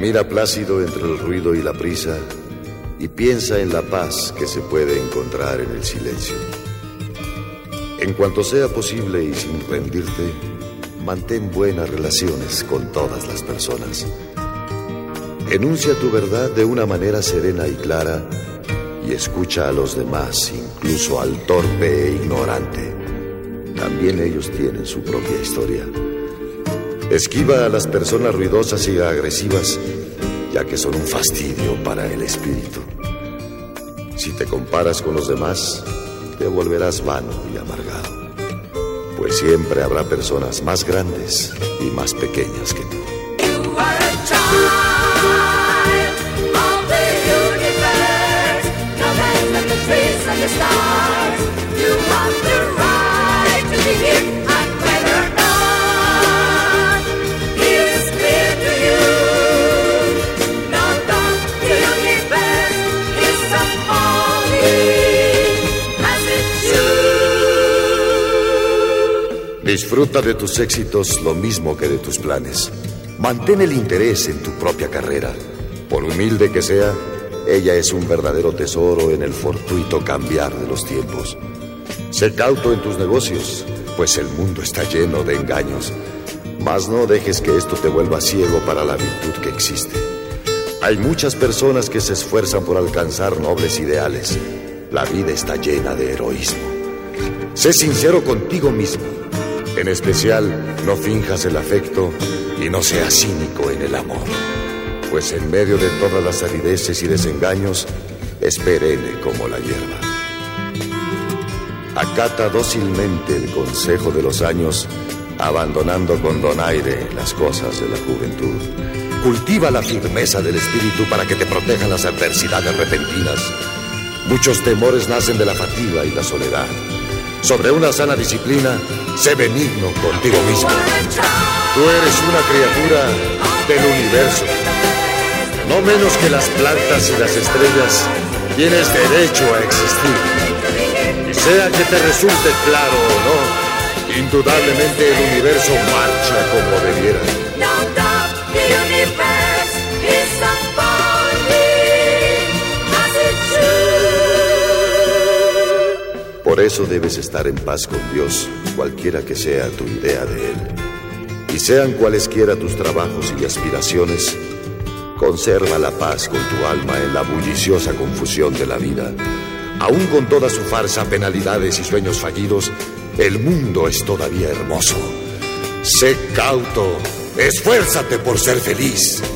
Camina plácido entre el ruido y la prisa y piensa en la paz que se puede encontrar en el silencio. En cuanto sea posible y sin rendirte, mantén buenas relaciones con todas las personas. Enuncia tu verdad de una manera serena y clara y escucha a los demás, incluso al torpe e ignorante. También ellos tienen su propia historia. Esquiva a las personas ruidosas y agresivas, ya que son un fastidio para el espíritu. Si te comparas con los demás, te volverás vano y amargado, pues siempre habrá personas más grandes y más pequeñas que tú. You are a child of the universe, no less than the trees and the stars. You have the right to be here, and whether or not it is clear to you, not that the universe is unfolding as it should. Disfruta de tus éxitos lo mismo que de tus planes. Mantén el interés en tu propia carrera. Por humilde que sea, ella es un verdadero tesoro en el fortuito cambiar de los tiempos. Sé cauto en tus negocios, pues el mundo está lleno de engaños. Mas no dejes que esto te vuelva ciego para la virtud que existe. Hay muchas personas que se esfuerzan por alcanzar nobles ideales. La vida está llena de heroísmo. Sé sincero contigo mismo. En especial, no finjas el afecto y no seas cínico en el amor, pues en medio de todas las arideces y desengaños es perenne como la hierba. Acata dócilmente el consejo de los años, abandonando con donaire las cosas de la juventud. Cultiva la firmeza del espíritu para que te protejan las adversidades repentinas. Muchos temores nacen de la fatiga y la soledad. Sobre una sana disciplina, sé benigno contigo mismo. Tú eres una criatura del universo. No menos que las plantas y las estrellas, tienes derecho a existir. Y sea que te resulte claro o no, indudablemente el universo marcha como debiera. Por eso debes estar en paz con Dios, cualquiera que sea tu idea de Él. Y sean cualesquiera tus trabajos y aspiraciones, conserva la paz con tu alma en la bulliciosa confusión de la vida. Aún con toda su farsa, penalidades y sueños fallidos, el mundo es todavía hermoso. Sé cauto, esfuérzate por ser feliz.